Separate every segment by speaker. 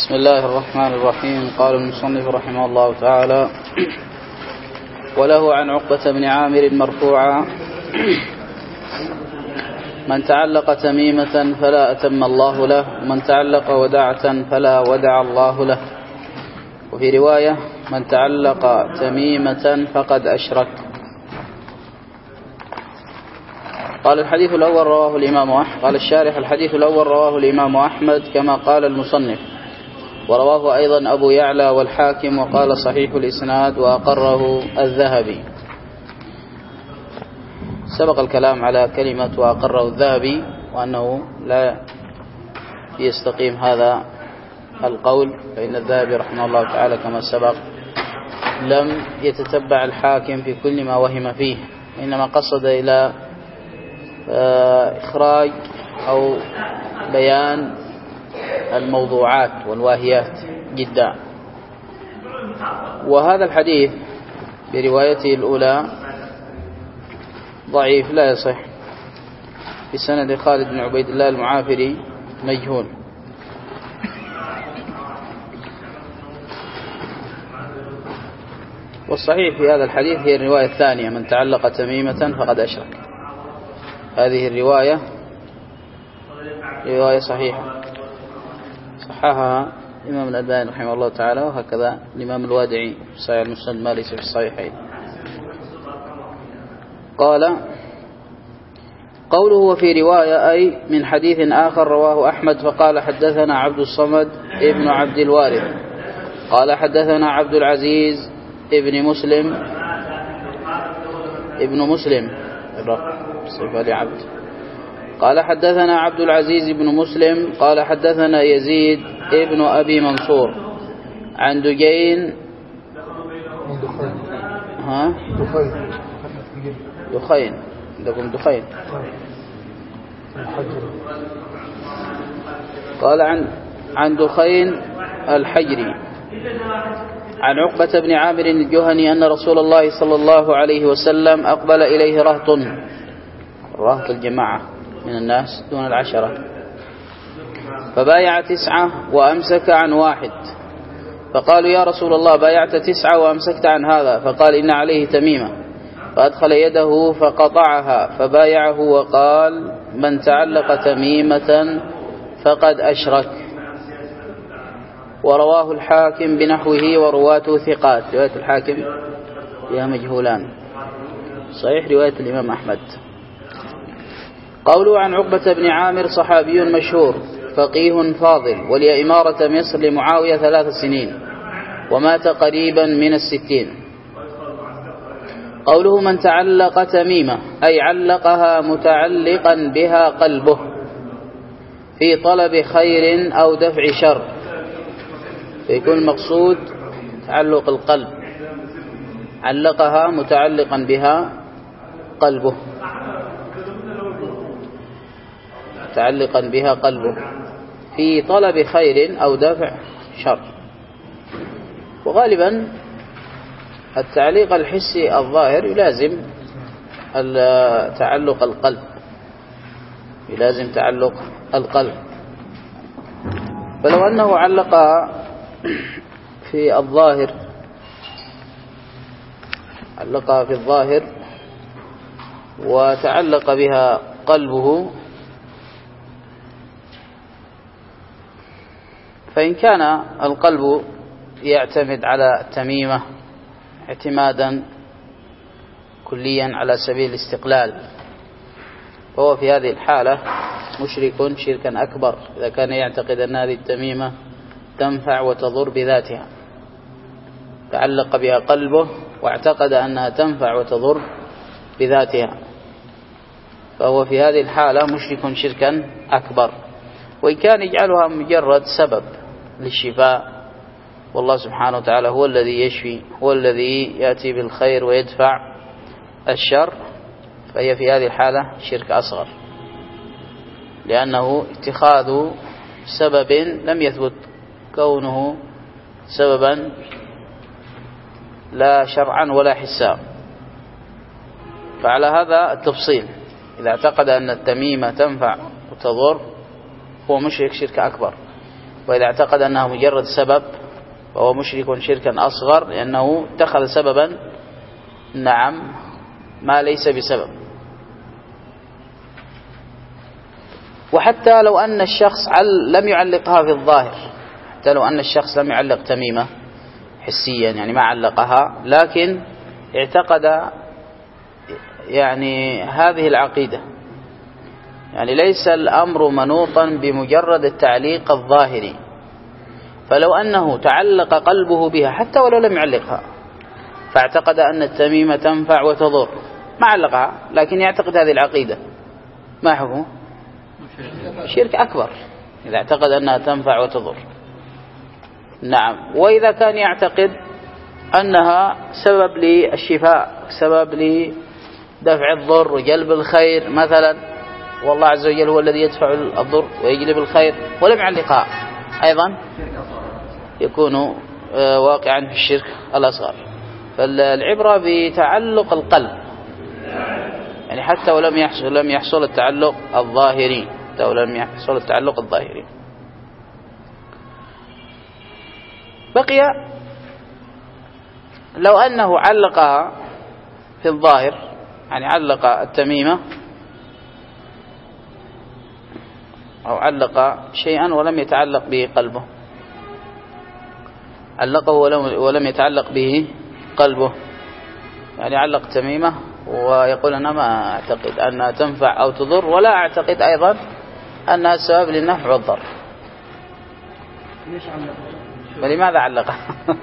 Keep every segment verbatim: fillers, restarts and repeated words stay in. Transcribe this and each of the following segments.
Speaker 1: بسم الله الرحمن الرحيم. قال المصنف رحمه الله تعالى: وله عن عقبة بن عامر مرفوعا: من تعلق تميمة فلا أتم الله له، ومن تعلق ودعة فلا ودع الله له. وفي رواية: من تعلق تميمة فقد أشرك. قال الحديث الأول رواه الإمام أحمد. قال الشارح: الحديث الأول رواه الإمام أحمد كما قال المصنف، ورواه أيضا أبو يعلى والحاكم، وقال صحيح الإسناد وأقره الذهبي. سبق الكلام على كلمة وأقره الذهبي، وأنه لا يستقيم هذا القول، فإن الذهبي رحمه الله تعالى كما سبق لم يتتبع الحاكم في كل ما وهم فيه، إنما قصد إلى إخراج أو بيان الموضوعات والواهيات جدا. وهذا الحديث بروايته الأولى ضعيف لا يصح، في سند خالد بن عبيد الله المعافري مجهول. والصحيح في هذا الحديث هي الرواية الثانية: من تعلق تميمة فقد أشرك. هذه الرواية رواية صحيحة، صححها الإمام الألباني رحمه الله تعالى، وهكذا الإمام الوادعي في صحيح المسند ما ليس في الصحيحين. قال: قوله وفي رواية أي من حديث آخر رواه أحمد، فقال: حدثنا عبد الصمد ابن عبد الوارث قال حدثنا عبد العزيز ابن مسلم ابن مسلم صفة لعبد قال حدثنا عبد العزيز بن مسلم قال حدثنا يزيد ابن أبي منصور عن دجين ها دخين عندكم دخين قال عن عن دخين الحجري عن عقبة بن عامر الجهني أن رسول الله صلى الله عليه وسلم أقبل إليه رهط رهط الجماعة من الناس دون العشرة، فبايع تسعة وأمسك عن واحد، فقالوا: يا رسول الله، بايعت تسعة وأمسكت عن هذا؟ فقال: إن عليه تميمة. فأدخل يده فقطعها، فبايعه وقال: من تعلق تميمة فقد أشرك. ورواه الحاكم بنحوه ورواته ثقات. رواية الحاكم فيها مجهولان، صحيح رواية الإمام أحمد. قوله عن عقبة بن عامر صحابي مشهور فقيه فاضل، ولي إمارة مصر لمعاوية ثلاث سنين، ومات قريبا من الستين. قوله من تعلق تميمة أي علقها متعلقا بها قلبه في طلب خير أو دفع شر، فيكون المقصود تعلق القلب، علقها متعلقا بها قلبه متعلقا بها قلبه في طلب خير أو دفع شر. وغالبا التعليق الحسي الظاهر يلازم تعلق القلب يلازم تعلق القلب فلو أنه علق في الظاهر علقها في الظاهر وتعلق بها قلبه، فإن كان القلب يعتمد على التميمة اعتمادا كليا على سبيل الاستقلال، فهو في هذه الحالة مشرك شركا أكبر، إذا كان يعتقد أن هذه التميمة تنفع وتضر بذاتها، تعلق بها قلبه واعتقد أنها تنفع وتضر بذاتها، فهو في هذه الحالة مشرك شركا أكبر. وإن كان يجعلها مجرد سبب للشفاء، والله سبحانه وتعالى هو الذي يشفي، هو الذي يأتي بالخير ويدفع الشر، فهي في هذه الحالة شرك أصغر، لأنه اتخاذ سبب لم يثبت كونه سببا لا شرعا ولا حسا. فعلى هذا التفصيل، إذا اعتقد أن التميمة تنفع وتضر هو مشرك شرك أكبر. وإذا اعتقد أنها مجرد سبب فهو مشرك شركا أصغر، لأنه اتخذ سببا نعم ما ليس بسبب. وحتى لو أن الشخص لم يعلقها في الظاهر، حتى لو أن الشخص لم يعلق تميمة حسيا يعني ما علقها، لكن اعتقد يعني هذه العقيدة، يعني ليس الأمر منوطا بمجرد التعليق الظاهري، فلو أنه تعلق قلبه بها حتى ولو لم يعلقها، فاعتقد أن التميمة تنفع وتضر، ما علقها لكن يعتقد هذه العقيدة، ما حكمه؟ شرك أكبر إذا اعتقد أنها تنفع وتضر. نعم. وإذا كان يعتقد أنها سبب للشفاء، سبب لدفع الضر وجلب الخير مثلا، والله عز وجل هو الذي يدفع الضر ويجلب الخير، ولم يعلقها، أيضا يكون واقعا في الشرك الأصغر. فالعبرة بتعلق القلب، يعني حتى ولم يحصل لم يحصل التعلق الظاهري، حتى ولم يحصل التعلق الظاهري. بقي لو أنه علقها في الظاهر، يعني علق التميمة أو علق شيئا ولم يتعلق به قلبه، علقه ولم يتعلق به قلبه، يعني علق تميمة ويقول أنا ما أعتقد أنها تنفع أو تضر، ولا أعتقد أيضا أنها سبب للنفع والضر. فلماذا علقها؟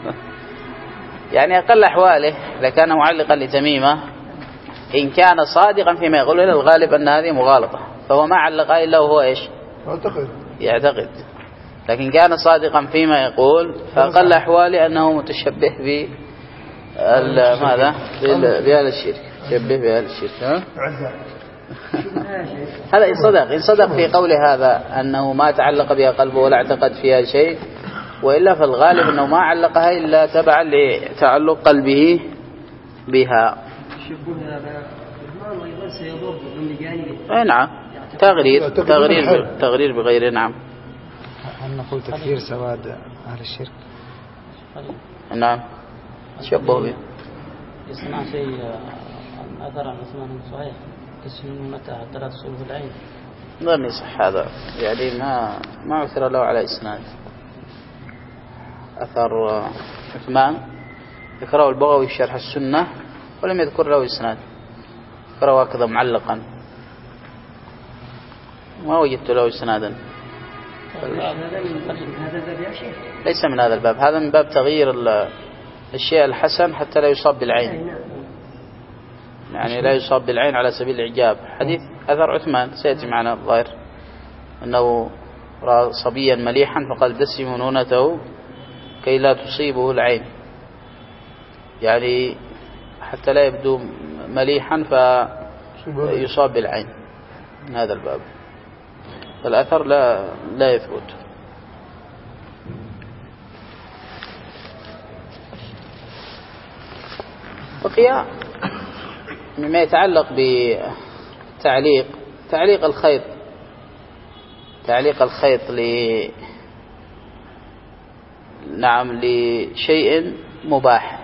Speaker 1: يعني أقل أحواله إذا كان معلقا لتميمة، إن كان صادقا فيما يقول، إلى الغالب أن هذه مغالطة، فهو ما علقها إلا وهو إيش؟ يعتقد يعتقد لكن كان صادقا فيما يقول، فأقل أحواله أنه متشبه ب ماذا؟ بأهل الشرك، شبه بأهل الشرك. ها؟ هذا إن صدق إن صدق في قوله هذا أنه ما تعلق بها قلبه ولا اعتقد فيها شيء، وإلا فالغالب أنه ما علقها إلا تبعا لتعلق قلبه بها. أي نعم، تغرير تغرير تغرير بغير. نعم.
Speaker 2: هل نقول تكفير سواد أهل الشرك؟
Speaker 1: نعم، شبه به.
Speaker 3: يصنع شيء أثر عن عثمان صحيح تسلم متى ثلاث صلوه العين،
Speaker 1: لم يصح هذا، يعني ما ما عثر له على إسناد. أثر عثمان ذكره البغوي في شرح السنة ولم يذكر له إسناد، ذكره هكذا معلقا، ما وجدت له إسنادا. ليس من هذا الباب، هذا من باب تغيير الشيء الحسن حتى لا يصاب بالعين، يعني لا يصاب بالعين على سبيل الإعجاب. حديث أثر عثمان سيأتي معنا الظاهر أنه رأى صبيا مليحا فقال دسم نونته كي لا تصيبه العين، يعني حتى لا يبدو مليحا فيصاب بالعين، من هذا الباب. فالأثر لا لا يثبت. بقي مما يتعلق بتعليق تعليق الخيط، تعليق الخيط ل نعم لشيء مباح،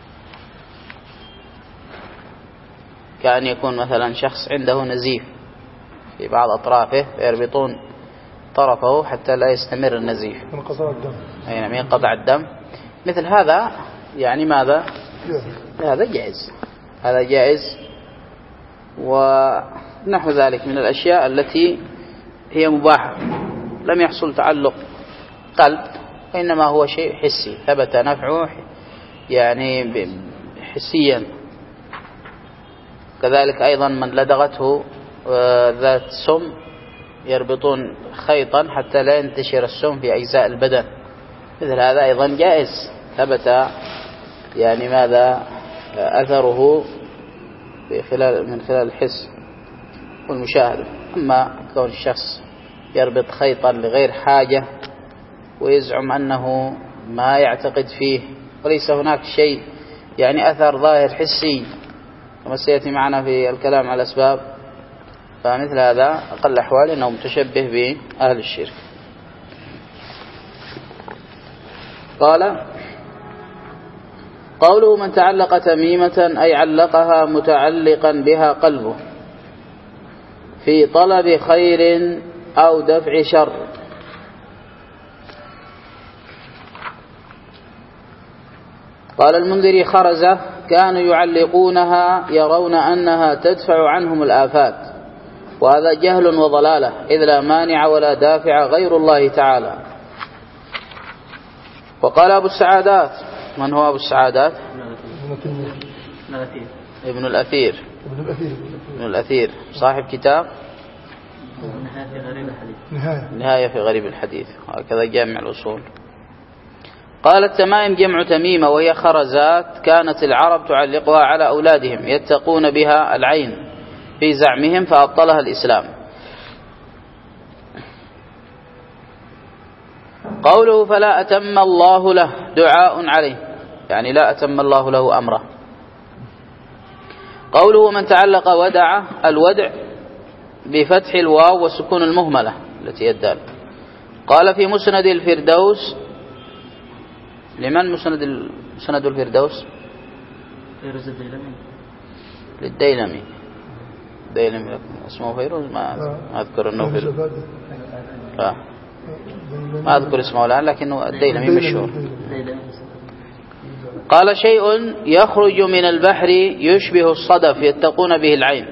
Speaker 1: كأن يكون مثلا شخص عنده نزيف في بعض أطرافه فيربطون طرفه حتى لا يستمر النزيف،
Speaker 2: انقطاع الدم،
Speaker 1: أي نعم ينقطع الدم. مثل هذا يعني ماذا؟ هذا جائز، هذا جائز. ونحو ذلك من الأشياء التي هي مباحة لم يحصل تعلق قلب، إنما هو شيء حسي ثبت نفعه يعني حسيا. كذلك أيضا من لدغته ذات سم يربطون خيطا حتى لا ينتشر السم في أجزاء البدن، مثل هذا أيضا جائز، ثبت يعني ماذا أثره في خلال من خلال الحس والمشاهدة. أما كون الشخص يربط خيطا لغير حاجة ويزعم أنه ما يعتقد فيه وليس هناك شيء يعني أثر ظاهر حسي كما سيأتي معنا في الكلام على الأسباب، فمثل هذا أقل أحوال أنه متشبه بأهل الشرك. قال قوله من تعلق تميمة أي علقها متعلقا بها قلبه في طلب خير أو دفع شر. قال المنذري خرزة كانوا يعلقونها يرون أنها تدفع عنهم الآفات، وهذا جهل وضلالة، إذ لا مانع ولا دافع غير الله تعالى. وقال أبو السعادات، من هو أبو السعادات؟ ابن الأثير ابن الأثير صاحب كتاب نهاية في غريب الحديث، هكذا جامع الأصول. قال التمائم جمع تميمة وهي خرزات كانت العرب تعلقها على أولادهم يتقون بها العين في زعمهم فأبطلها الإسلام. قوله فلا أتم الله له دعاء عليه، يعني لا أتم الله له أمره. قوله من تعلق ودع، الودع بفتح الواو وسكون المهملة التي يدال. قال في مسند الفردوس، لمن مسند مسند الفردوس؟ للديلمي. الديلمي اسمه فيروز، ما أذكر أنه فيروز، آه. ما أذكر اسمه الآن، لكنه الديلمي مشهور. قال شيء يخرج من البحر يشبه الصدف يتقون به العين.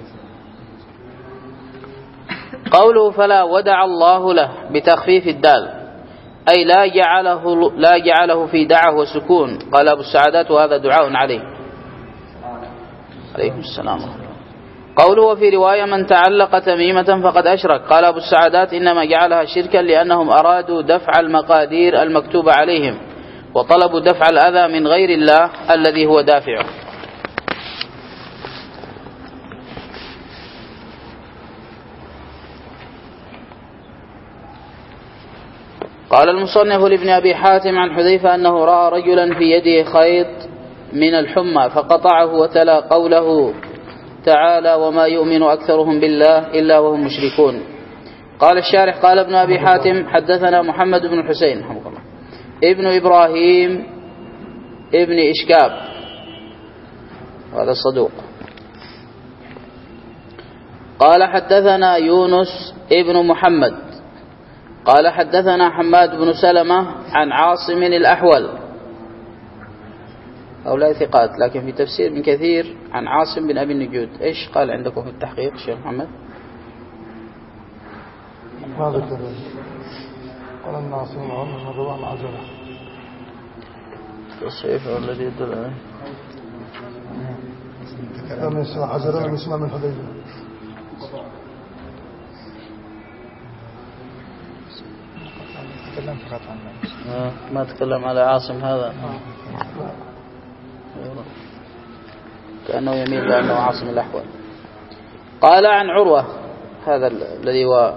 Speaker 1: قوله فلا ودع الله له بتخفيف الدال، أي لا جعله, لا جعله في دعه وسكون. قال أبو السعادات وهذا دعاء عليه. عليكم السلام. قوله وفي رواية من تعلق تميمة فقد أشرك. قال أبو السعادات إنما جعلها شركا لأنهم أرادوا دفع المقادير المكتوبة عليهم وطلبوا دفع الأذى من غير الله الذي هو دافعه. قال المصنف لابن أبي حاتم عن حذيفة أنه رأى رجلا في يده خيط من الحمى فقطعه وتلا قوله تعالى وما يؤمن أكثرهم بالله إلا وهم مشركون. قال الشارح قال ابن أبي حاتم حدثنا محمد بن الحسين ابن إبراهيم ابن إشكاب، هذا الصدوق. قال حدثنا يونس ابن محمد قال حدثنا حماد بن سلمة عن عاصم الأحول، هؤلاء ثقات، لكن في تفسير ابن كثير عن عاصم بن أبي النجود. إيش قال عندكم في التحقيق شيخ محمد؟
Speaker 4: ما ذكر. قال الناصر من رواه العجلة.
Speaker 1: التصحيف الذي يدل عليه.
Speaker 4: من اسمه عجلة من اسمه من حذيفة.
Speaker 2: تكلم فقط عنه.
Speaker 1: ما تكلم على عاصم هذا. كأنه يميل لأنه عاصم الأحول. قال عن عروة، هذا الذي هو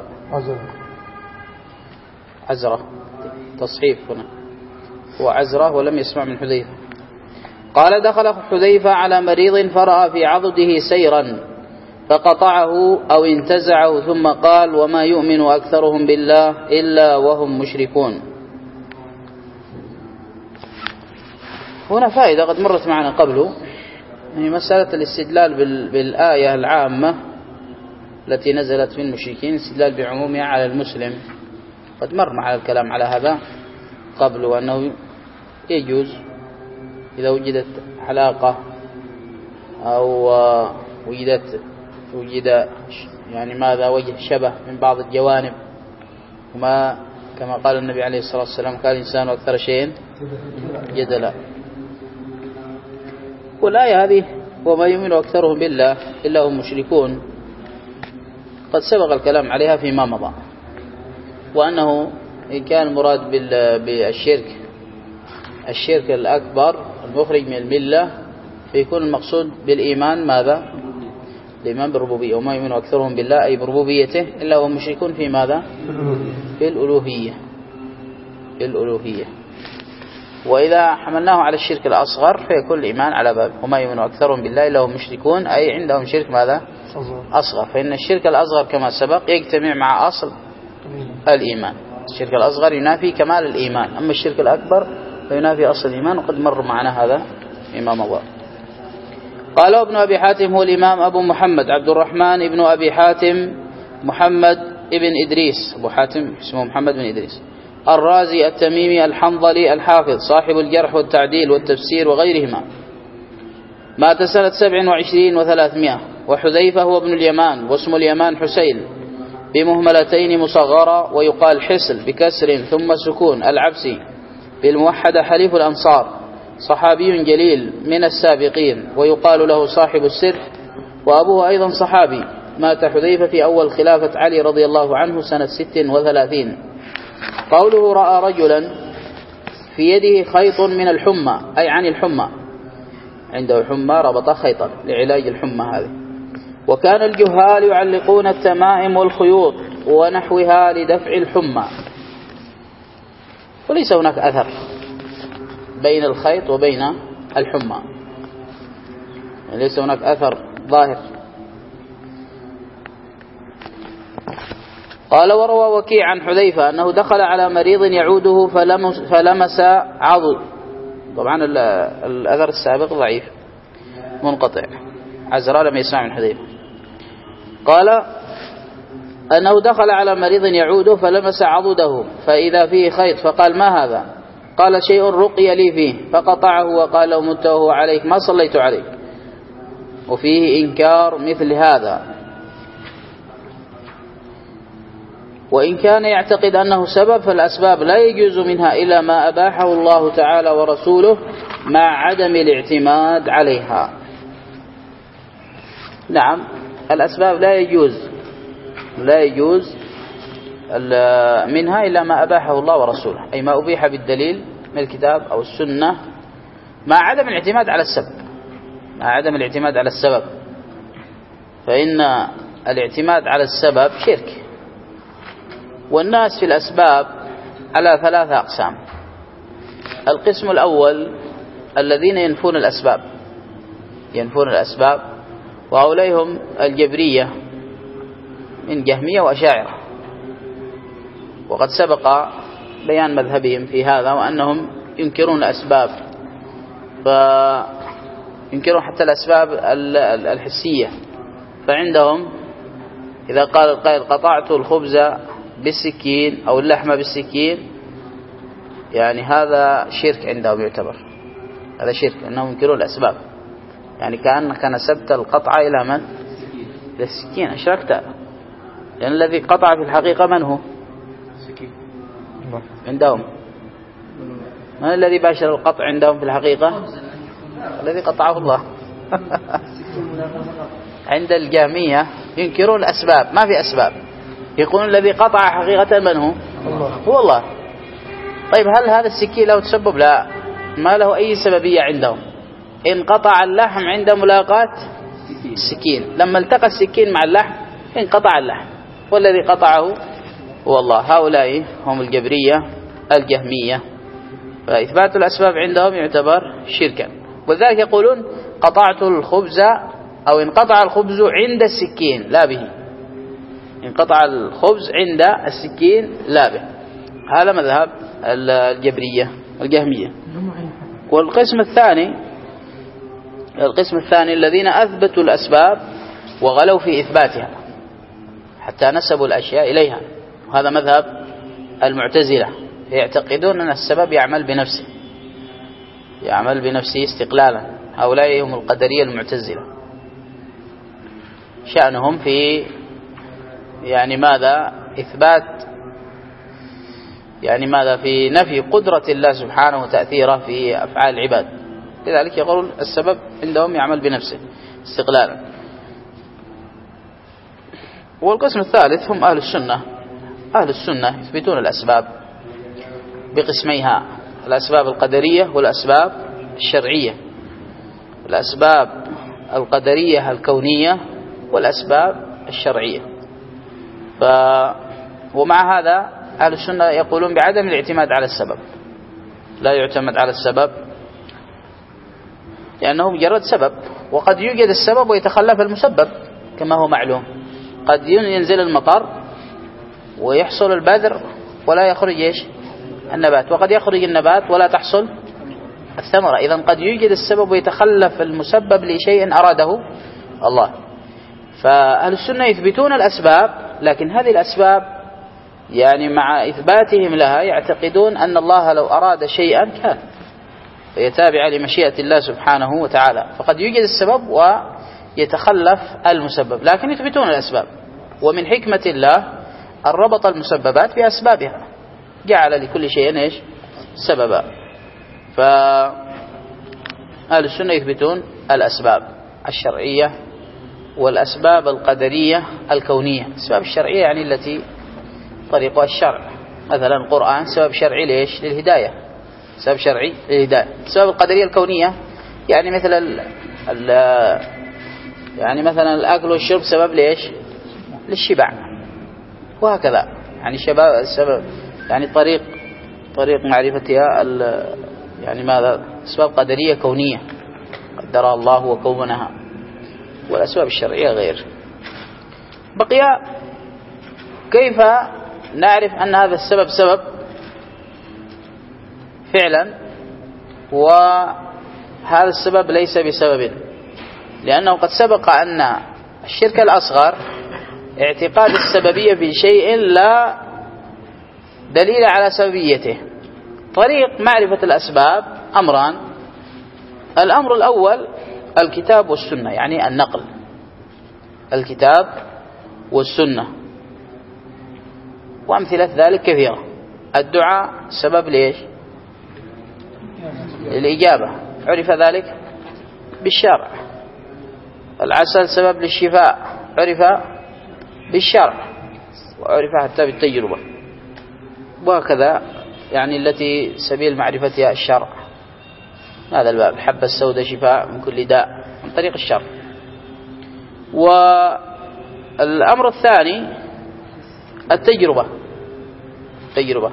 Speaker 1: عزرة، تصحيف هنا هو عزرة ولم يسمع من حذيفة. قال دخل حذيفة على مريض فرأى في عضده سيرا فقطعه أو انتزعه ثم قال وما يؤمن أكثرهم بالله إلا وهم مشركون. هنا فائدة قد مرت معنا قبله، هي مسألة الاستدلال بالآية العامة التي نزلت في المشركين، استدلال بعمومها على المسلم. قد مر معنا الكلام على هذا قبل، وأنه يجوز إذا وجدت علاقة أو وجدت وجد يعني ماذا وجه شبه من بعض الجوانب، وما كما قال النبي عليه الصلاة والسلام قال الإنسان أكثر شيء جدلا. والآية هذه وما يؤمن أكثرهم بالله إلا هم مشركون قد سبق الكلام عليها فيما مضى، وأنه إن كان المراد بالشرك الشرك الأكبر المخرج من الملة فيكون المقصود بالإيمان ماذا؟ الإيمان بالربوبية. وما يؤمن أكثرهم بالله أي بربوبيته إلا هم مشركون في ماذا؟ بالألوهية. بالألوهية. وإذا حملناه على الشرك الأصغر فيكون الإيمان على باب وما يؤمن أكثرهم بالله إلا هم مشركون، أي عندهم شرك ماذا؟ أصغر. فإن الشرك الأصغر كما سبق يجتمع مع أصل الإيمان، الشرك الأصغر ينافي كمال الإيمان، أما الشرك الأكبر فينافي أصل الإيمان، وقد مر معنا هذا فيما مضى. قال ابن أبي حاتم هو الإمام أبو محمد عبد الرحمن ابن أبي حاتم محمد ابن إدريس، أبو حاتم اسمه محمد بن إدريس الرازي التميمي الحنظلي الحافظ صاحب الجرح والتعديل والتفسير وغيرهما، مات سنة سبع وعشرين وثلاثمائة. وحذيفة هو ابن اليمان، واسم اليمان حسين بمهملتين مصغرة، ويقال حسل بكسر ثم سكون العبسي بالموحدة حليف الأنصار، صحابي جليل من السابقين، ويقال له صاحب السر، وأبوه أيضا صحابي. مات حذيفة في أول خلافة علي رضي الله عنه سنة ست وثلاثين. قوله رأى رجلا في يده خيط من الحمى أي عن الحمى، عنده حمى ربط خيطا لعلاج الحمى هذه. وكان الجهال يعلقون التمائم والخيوط ونحوها لدفع الحمى، وليس هناك أثر بين الخيط وبين الحمى، ليس هناك أثر ظاهر. قال وروى وكيع عن حذيفة أنه دخل على مريض يعوده فلمس, فلمس عضد. طبعا الأثر السابق ضعيف منقطع، عزراء لم يسمع من حذيفة. قال أنه دخل على مريض يعوده فلمس عضده فإذا فيه خيط، فقال ما هذا؟ قال شيء رقي لي فيه، فقطعه وقال لو مت وهو عليك ما صليت عليك. وفيه إنكار مثل هذا، وإن كان يعتقد أنه سبب فالأسباب لا يجوز منها إلا ما أباحه الله تعالى ورسوله مع عدم الاعتماد عليها. نعم الأسباب لا يجوز لا يجوز منها إلا ما أباحه الله ورسوله، أي ما أبيح بالدليل من الكتاب أو السنة، مع عدم الاعتماد على السبب، مع عدم الاعتماد على السبب، فإن الاعتماد على السبب شرك. والناس في الأسباب على ثلاثة أقسام. القسم الأول الذين ينفون الأسباب، ينفون الأسباب، وأوليهم الجبرية من جهمية وأشاعرة، وقد سبق بيان مذهبهم في هذا، وأنهم ينكرون الأسباب، فينكرون حتى الأسباب الحسية. فعندهم إذا قال القائل قطعت الخبز بالسكين أو اللحمة بالسكين، يعني هذا شرك عندهم، يعتبر هذا شرك، أنهم ينكرون الأسباب، يعني كأنك نسبت القطع إلى من؟ إلى السكين، أشركت، لأن الذي قطع في الحقيقة من هو؟ عندهم من الذي باشر القطع عندهم في الحقيقة؟ الذي قطعه الله. عند الجهمية ينكرون الأسباب، ما في أسباب، يقولون الذي قطع حقيقة من هو؟ هو الله. طيب هل هذا السكين له تسبب؟ لا، ما له أي سببية عندهم. انقطع اللحم عند ملاقاة السكين، لما التقى السكين مع اللحم انقطع اللحم، والذي قطعه هو الله. هؤلاء هم الجبرية الجهمية، فإثبات الأسباب عندهم يعتبر شركا. وذلك يقولون قطعت الخبز أو انقطع الخبز عند السكين لا به، انقطع الخبز عند السكين لا به. هذا مذهب الجبرية الجهمية. والقسم الثاني القسم الثاني الذين أثبتوا الأسباب وغلوا في إثباتها حتى نسبوا الأشياء إليها، وهذا مذهب المعتزلة، يعتقدون أن السبب يعمل بنفسه يعمل بنفسه استقلالا. هؤلاء هم القدرية المعتزلة، شأنهم في يعني ماذا؟ إثبات يعني ماذا؟ في نفي قدرة الله سبحانه وتأثيره في أفعال العباد. لذلك يقولون السبب عندهم يعمل بنفسه استقلالا. والقسم الثالث هم أهل السنة. أهل السنة يثبتون الأسباب بقسميها: الأسباب القدرية والأسباب الشرعية. الأسباب القدرية الكونية والأسباب الشرعية. ف... ومع هذا أهل السنة يقولون بعدم الاعتماد على السبب، لا يعتمد على السبب لأنه مجرد سبب، وقد يوجد السبب ويتخلف المسبب كما هو معلوم. قد ينزل المطر ويحصل البذر ولا يخرج إيش النبات، وقد يخرج النبات ولا تحصل الثمرة. إذا قد يوجد السبب ويتخلف المسبب لشيء أراده الله. فأهل السنة يثبتون الأسباب، لكن هذه الأسباب يعني مع إثباتهم لها يعتقدون أن الله لو أراد شيئا كان، فهي تابعة لمشيئة الله سبحانه وتعالى. فقد يوجد السبب ويتخلف المسبب، لكن يثبتون الأسباب. ومن حكمة الله أن ربط المسببات بأسبابها، جعل لكل شيء إيش سببا. فأهل السنة يثبتون الأسباب الشرعية والأسباب القدرية الكونية. الأسباب الشرعية يعني التي طريقها الشرع، مثلا القرآن سبب شرعي ليش للهداية، سبب شرعي للهداية. الأسباب القدرية الكونية يعني مثل ال ال يعني مثلا الأكل والشرب سبب ليش للشبع، وهكذا. يعني شباب السبب يعني طريق طريق معرفتها يعني ماذا أسباب قدرية كونية قدرها الله وكونها، والأسباب الشرعية غير. بقي كيف نعرف أن هذا السبب سبب فعلا وهذا السبب ليس بسبب؟ لأنه قد سبق أن الشرك الأصغر اعتقاد السببية في شيء لا دليل على سببيته. طريق معرفة الأسباب أمران: الأمر الأول الكتاب والسنة، يعني النقل، الكتاب والسنة، وأمثلة ذلك كثيرة. الدعاء سبب ليش للإجابة، عرف ذلك بالشرع. العسل سبب للشفاء، عرف بالشرع وعرف حتى بالتجربة. وهكذا يعني التي سبيل معرفتها الشرع. هذا الباب حبة السوداء شفاء من كل داء من طريق الشرع. والأمر الثاني التجربة. التجربة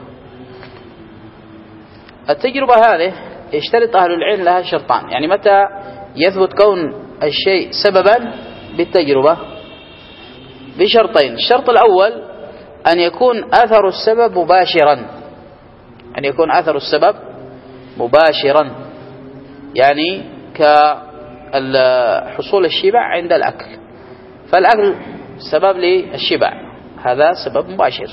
Speaker 1: التجربة هذه يشترط أهل العلم لها شرطان. يعني متى يثبت كون الشيء سببا بالتجربة؟ بشرطين. الشرط الأول أن يكون أثر السبب مباشرا، أن يكون أثر السبب مباشرا، يعني كحصول الشبع عند الأكل، فالأكل سبب للشبع، هذا سبب مباشر.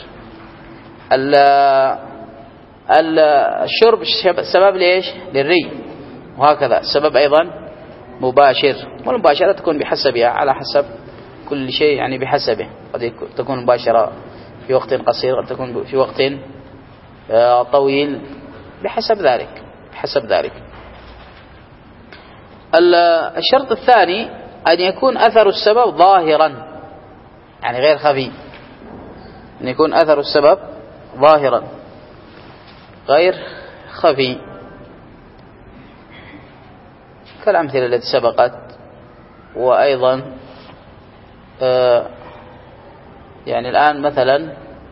Speaker 1: الشرب سبب ليش للري، وهكذا سبب أيضا مباشر. والمباشرة تكون بحسبها، على حسب كل شيء يعني بحسبه. قد تكون مباشرة في وقت قصير، قد تكون في وقت طويل، بحسب ذلك بحسب ذلك. الشرط الثاني أن يكون أثر السبب ظاهرا، يعني غير خفي. أن يكون أثر السبب ظاهرا غير خفي، كالأمثلة التي سبقت. وأيضا آه يعني الآن مثلا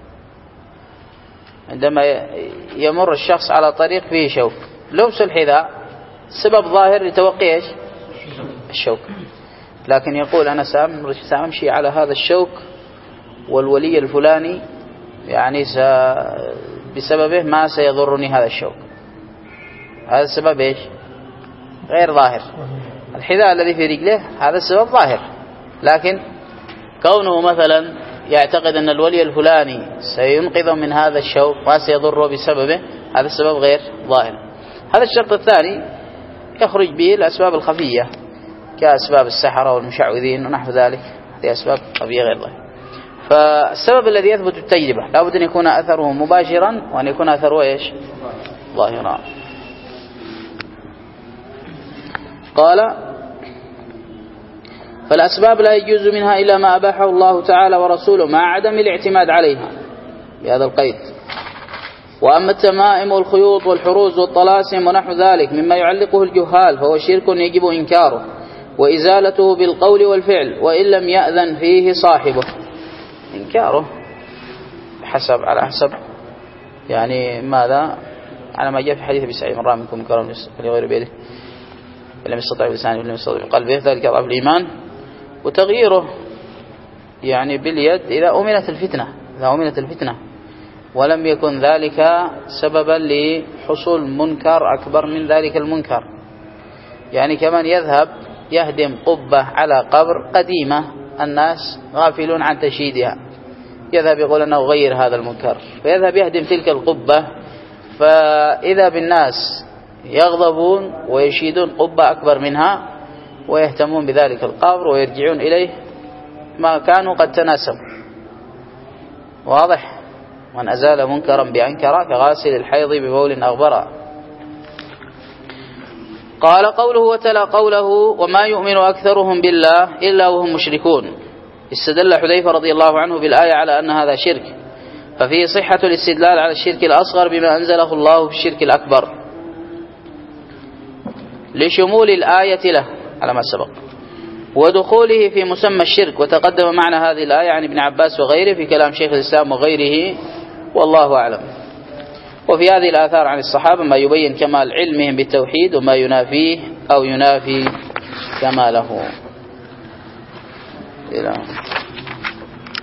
Speaker 1: عندما يمر الشخص على طريق فيه شوك، لبس الحذاء سبب ظاهر لتوقي ايش الشوك، لكن يقول أنا سأمشي على هذا الشوك والولي الفلاني يعني بسببه ما سيضرني هذا الشوك. هذا السبب ايش غير ظاهر. الحذاء الذي في رجله هذا السبب ظاهر، لكن كونه مثلا يعتقد أن الولي الفلاني سينقذه من هذا الشوك وسيضره بسببه، هذا السبب غير ظاهر. هذا الشرط الثاني يخرج به الأسباب الخفية كأسباب السحرة والمشعوذين ونحو ذلك، هذه أسباب خفية غير ظاهرة. فالسبب الذي يثبت التجربة لابد أن يكون أثره مباشرا وأن يكون أثره إيش ظاهرا. قال: فالأسباب لا يجوز منها إلا ما أباحه الله تعالى ورسوله مع عدم الاعتماد عليها بهذا القيد. وأما التمائم والخيوط والحروز والطلاسم ونحو ذلك مما يعلقه الجهال فهو شرك يجب إنكاره وإزالته بالقول والفعل وإن لم يأذن فيه صاحبه. إنكاره حسب على حسب يعني ماذا على ما جاء في حديث أبي سعيد: من رأى منكم منكرا فليغيره بيده فلم يستطع بلسانه ولم يستطع بقلبه ذلك أضعف الإيمان. وتغييره يعني باليد إذا أمنت الفتنة إذا أمنت الفتنة ولم يكن ذلك سببا لحصول منكر أكبر من ذلك المنكر. يعني كمن يذهب يهدم قبة على قبر قديمة الناس غافلون عن تشييدها، يذهب يقول أنه غير هذا المنكر، فيذهب يهدم تلك القبة، فإذا بالناس يغضبون ويشيدون قبة أكبر منها ويهتمون بذلك القبر ويرجعون إليه ما كانوا قد تناسبوا. واضح؟ من أزال منكرا بأنكر كغاسل الحيض ببول أغبر. قال قوله وتلا قوله وما يؤمن أكثرهم بالله إلا وهم مشركون. استدل حذيفة رضي الله عنه بالآية على أن هذا شرك، ففيه صحة الاستدلال على الشرك الأصغر بما أنزله الله في الشرك الأكبر لشمول الآية له على ما سبق ودخوله في مسمى الشرك. وتقدم معنى هذه الآية عن ابن عباس وغيره في كلام شيخ الإسلام وغيره والله أعلم. وفي هذه الآثار عن الصحابة ما يبين كمال علمهم بالتوحيد وما ينافيه أو ينافي كماله.